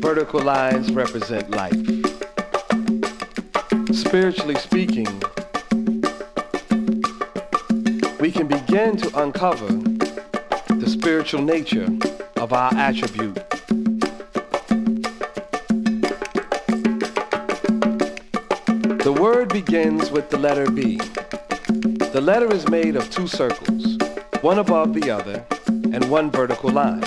vertical lines represent life. Spiritually speaking, we can begin to uncover the spiritual nature of our attribute. The word begins with the letter B. The letter is made of two circles, one above the other, and one vertical line.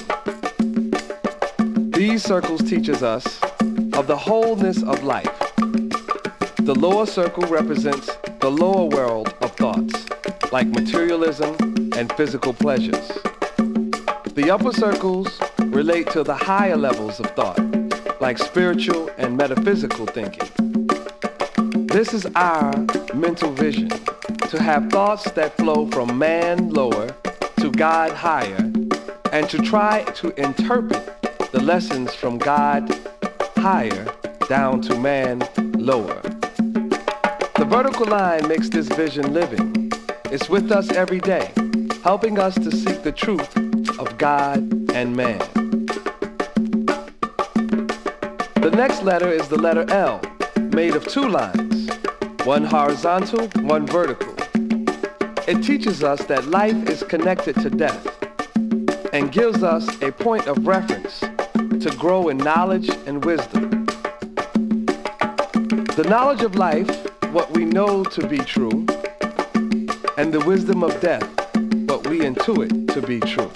These circles teaches us of the wholeness of life. The lower circle represents the lower world of thoughts, like materialism and physical pleasures. The upper circles relate to the higher levels of thought, like spiritual and metaphysical thinking. This is our mental vision, to have thoughts that flow from man lower to God higher, and to try to interpret the lessons from God higher down to man lower. The vertical line makes this vision living. It's with us every day, helping us to seek the truth of God and man. The next letter is the letter L, made of two lines, one horizontal, one vertical. It teaches us that life is connected to death and gives us a point of reference to grow in knowledge and wisdom. The knowledge of life, what we know to be true, and the wisdom of death, what we intuit to be true.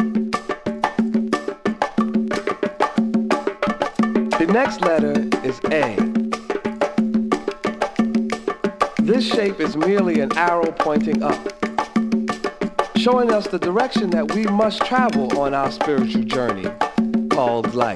The next letter is A. This shape is merely an arrow pointing up, showing us the direction that we must travel on our spiritual journey called life.